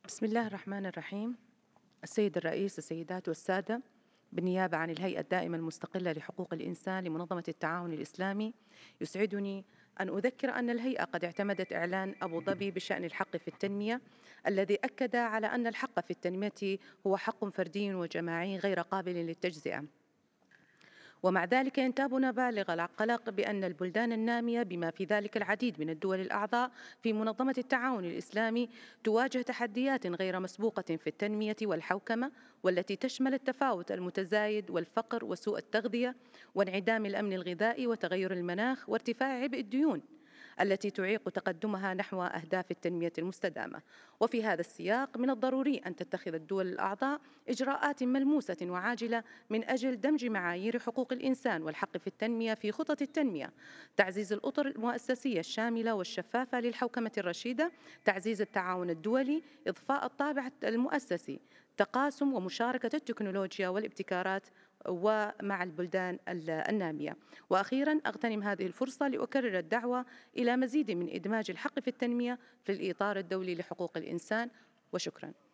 بسم الله الرحمن الرحيم. السيد الرئيس، السيدات والسادة، بالنيابة عن الهيئة الدائمة المستقلة لحقوق الإنسان لمنظمة التعاون الإسلامي، يسعدني أن أذكر أن الهيئة قد اعتمدت إعلان أبو ظبي بشأن الحق في التنمية، الذي أكد على أن الحق في التنمية هو حق فردي وجماعي غير قابل للتجزئة. ومع ذلك ينتابنا بالغ القلق بأن البلدان النامية بما في ذلك العديد من الدول الأعضاء في منظمة التعاون الإسلامي تواجه تحديات غير مسبوقة في التنمية والحوكمة، والتي تشمل التفاوت المتزايد والفقر وسوء التغذية وانعدام الأمن الغذائي وتغير المناخ وارتفاع عبء الديون التي تعيق تقدمها نحو أهداف التنمية المستدامة. وفي هذا السياق من الضروري أن تتخذ الدول الأعضاء إجراءات ملموسة وعاجلة من أجل دمج معايير حقوق الإنسان والحق في التنمية في خطط التنمية، تعزيز الأطر المؤسسية الشاملة والشفافة للحوكمة الرشيدة، تعزيز التعاون الدولي، إضفاء الطابع المؤسسي، تقاسم ومشاركة التكنولوجيا والابتكارات ومع البلدان النامية. وأخيرا أغتنم هذه الفرصة لأكرر الدعوة إلى مزيد من إدماج الحق في التنمية في الإطار الدولي لحقوق الإنسان. وشكرا.